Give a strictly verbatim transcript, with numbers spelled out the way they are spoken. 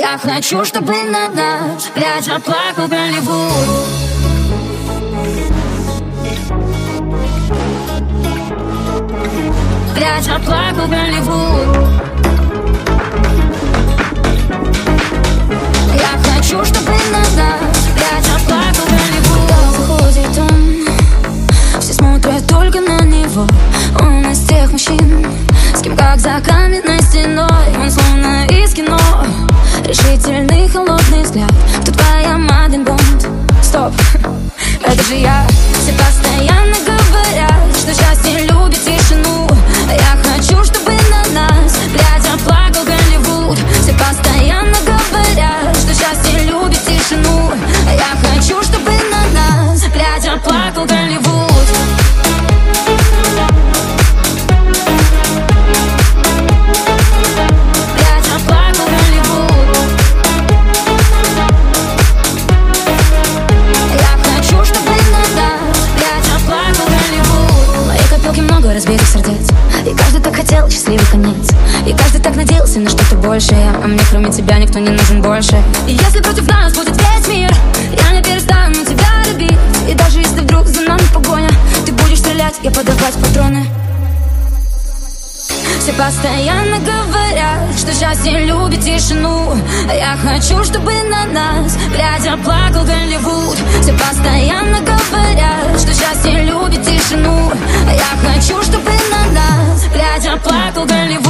Я хочу, чтобы на нас глядя плакал Голливуд. Глядя плакал Голливуд. Я хочу, чтобы на нас глядя плакал Голливуд. Заходит он, все смотрят только на него. Он из тех мужчин, с кем как за каменной стеной. Он словно из кино, решительный холодный взгляд. Кто твоя Мадлен Бонд? Стоп, это же я. Все постоянно говорят, что счастье любит тишину. Я хочу, чтобы на нас глядя плакал Голливуд. Все постоянно говорят, что счастье любит тишину. Я хочу, чтобы на нас глядя плакал Голливуд. Разбитых сердец, и каждый так хотел счастливый конец, и каждый так надеялся на что-то большее. А мне кроме тебя никто не нужен больше. И если против нас будет весь мир, я не перестану тебя любить. И даже если вдруг за нами погоня, ты будешь стрелять, я подавать патроны. Все постоянно говорят, что счастье любит тишину. Я хочу, чтобы на нас глядя плакал Голливуд. Все постоянно говорят, что счастье любит тишину. Я хочу, чтобы на нас глядя плакал Голливуд.